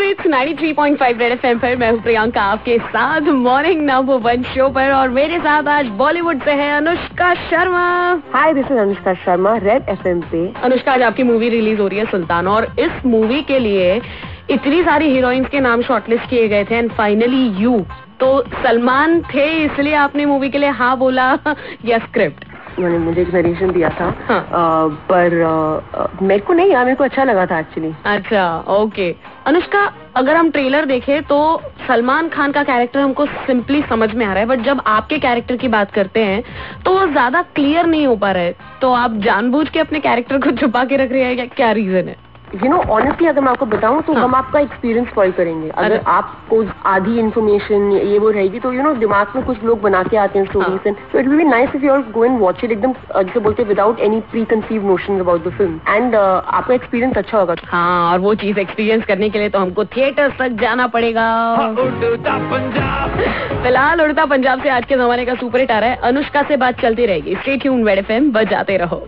It's 93.5 red FM पर मैं हूँ प्रियंका आपके साथ मॉर्निंग नंबर 1 शो पर, और मेरे साथ आज बॉलीवुड से है Anushka Sharma. Hi, this is Anushka Sharma red FM पे। अनुष्का, आज आपकी मूवी रिलीज हो रही है सुल्तान, और इस मूवी के लिए इतनी सारी हीरोइंस के नाम शॉर्टलिस्ट किए गए थे एंड फाइनली यू। तो सलमान थे इसलिए आपने मूवी के लिए हाँ बोला या स्क्रिप्ट? उन्होंने मुझे एक नरेशन दिया था। हाँ। पर मेरे को नहीं, मेरे को अच्छा लगा था एक्चुअली। अच्छा, ओके। अनुष्का, अगर हम ट्रेलर देखें तो सलमान खान का कैरेक्टर हमको सिंपली समझ में आ रहा है, बट जब आपके कैरेक्टर की बात करते हैं तो वो ज्यादा क्लियर नहीं हो पा रहा है। तो आप जानबूझ के अपने कैरेक्टर को छुपा के रख रहे हैं या क्या रीजन है? ऑनेस्टली अगर मैं आपको बताऊं तो हम आपका एक्सपीरियंस स्पॉइल करेंगे। अगर आपको आधी इन्फॉर्मेशन ये वो रहेगी तो दिमाग में कुछ लोग बना के आते हैं स्टोरीज, तो it will be nice if you all go and watch it एकदम जैसे बोलते हैं without any pre conceive notion about the film, and आपका एक्सपीरियंस अच्छा होगा। हाँ, और वो चीज एक्सपीरियंस करने के लिए तो हमको थिएटर तक जाना पड़ेगा। फिलहाल उड़ता पंजाब से आज के जमाने का सुपर हिट आ रहा है। अनुष्का से बात चलती रहेगी। स्टे ट्यून्ड, रेड एफएम बजाते रहो।